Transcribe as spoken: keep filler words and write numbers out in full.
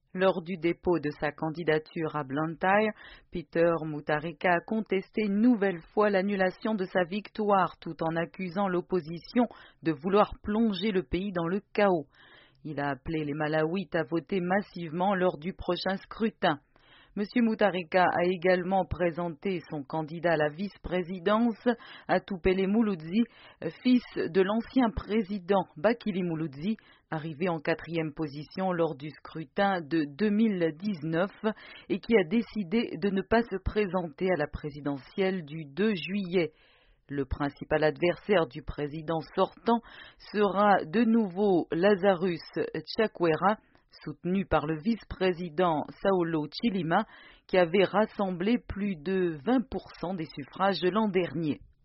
Lors du dépôt de sa candidature à Blantyre, Peter Mutharika a contesté une nouvelle fois l'annulation de sa victoire tout en accusant l'opposition de vouloir plonger le pays dans le chaos. Il a appelé les Malawites à voter massivement lors du prochain scrutin. M. Mutharika a également présenté son candidat à la vice-présidence, Atupele Muludzi, fils de l'ancien président Bakili Muludzi, arrivé en quatrième position lors du scrutin de deux mille dix-neuf et qui a décidé de ne pas se présenter à la présidentielle du deux juillet. Le principal adversaire du président sortant sera de nouveau Lazarus Chakwera, soutenu par le vice-président Saulo Chilima, qui avait rassemblé plus de vingt pour cent des suffrages l'an dernier.